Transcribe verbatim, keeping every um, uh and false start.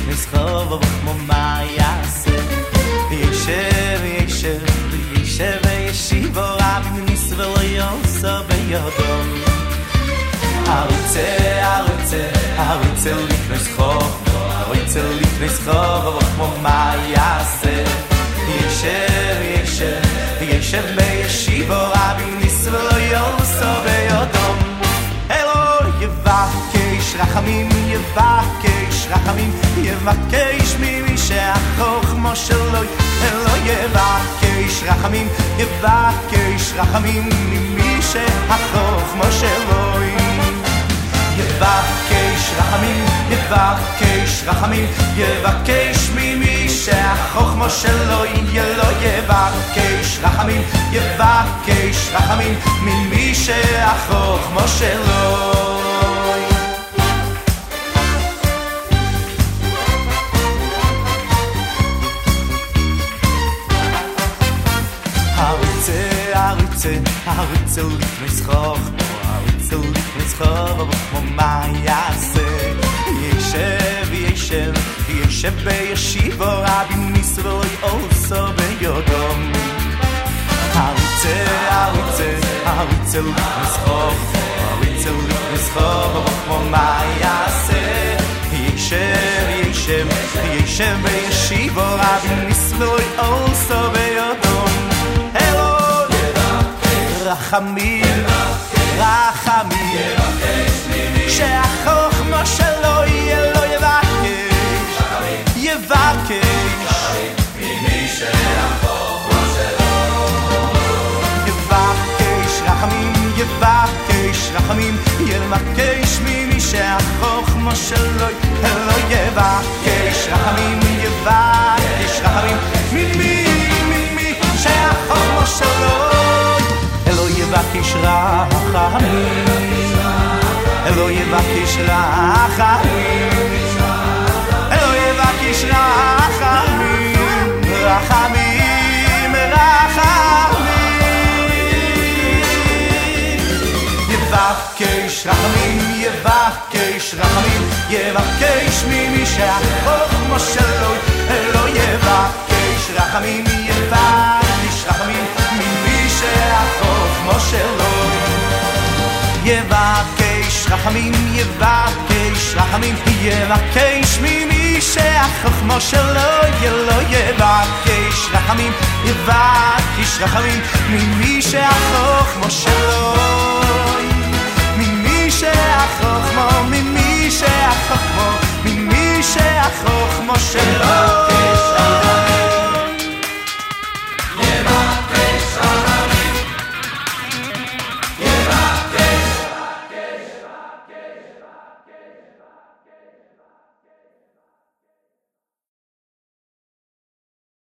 לפני סחוב וכמו מה יעשה וישב וישב וישב וישיב רבי מניס ולא יוסו ביודו הרוצה הרוצה הרוצה לפני סחוב הרוצה לפני סחוב וכמו מה יעשה וישב וישב וישב וישיב רבי מניס ולא יוסו ביודו יבקש רחמים, יבקש רחמים, יבקש ממי שהחוכמה שלו, אלו יבקש רחמים, יבקש רחמים ממי שהחוכמה שלו. יבקש רחמים, יבקש רחמים, יבקש ממי שהחוכמה שלו, אלו יבקש רחמים, יבקש רחמים ממי שהחוכמה שלו. הרוצה, הרוצה לפני סחוב, הרוצה לפני סחוב, כמו מה יעשה? ישב, ישב, ישב בישיבו, רבי ניס ולא יעשו ביודו. הרוצה, הרוצה, הרוצה לפני סחוב, הרוצה לפני סחוב, כמו מה יעשה? ישב, ישב, ישב בישיבו, רבי ניס ולא יעשו ביודו. רחמים, רחמים, שהחוכמה שלו יהיה לו יבקש, יבקש, ממי שהחוכמה שלו. יבקש רחמים, יבקש רחמים, יבקש ממי שהחוכמה שלו, לא יבקש רחמים, יבקש רחמים, ממי, ממי שהחוכמה שלו. אלו יבקש רחמים, אלו יבקש רחמים, אלו יבקש רחמים, רחמים, רחמים. יבקש רחמים, יבקש רחמים, יבקש ממי שהחוכמה שלו, אלו יבקש רחמים, יבקש רחמים ממי שהחוכמה שלו. יבקש רחמים, יבקש רחמים, יבקש ממי שהחוכמה שלו, ילו יבקש רחמים, יבקש רחמים ממי שהחוכמה שלו.